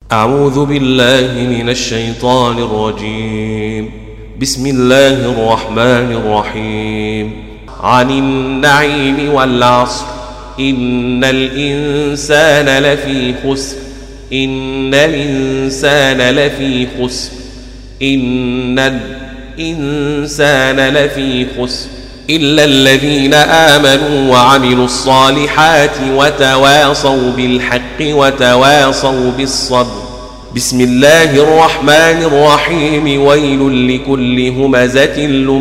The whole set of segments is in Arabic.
أعوذ بالله من الشيطان الرجيم. بسم الله الرحمن الرحيم. عن النعيم والعصر إن الإنسان لفي خسر إن الإنسان لفي خسر إن الإنسان لفي خسر إلا الذين آمنوا وعملوا الصالحات وتواصوا بالحق وتواصوا بالصبر. بسم الله الرحمن الرحيم. ويل لكل همزة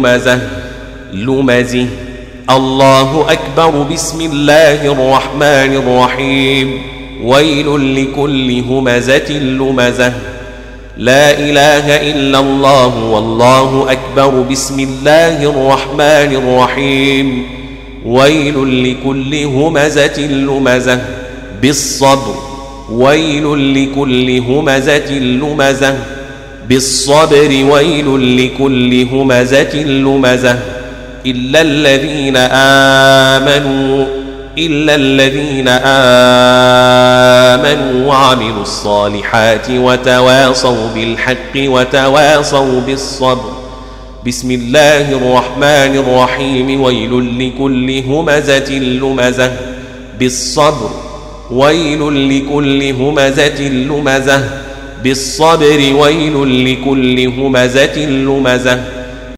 لمزه. الله أكبر. بسم الله الرحمن الرحيم. ويل لكل همزة لمزه. لا إله إلا الله والله أكبر. بسم الله الرحمن الرحيم. ويل لكل همزة لمزة بالصبر. ويل لكل همزة لمزة بالصبر. ويل لكل همزة لمزة إلا الذين آمنوا وعملوا الصالحات وتواصوا بالحق وتواصوا بالصبر. بسم الله الرحمن الرحيم. ويل لكل همزة لمزة بالصبر. ويل لكل همزة لمزة بالصبر. ويل لكل همزة لمزة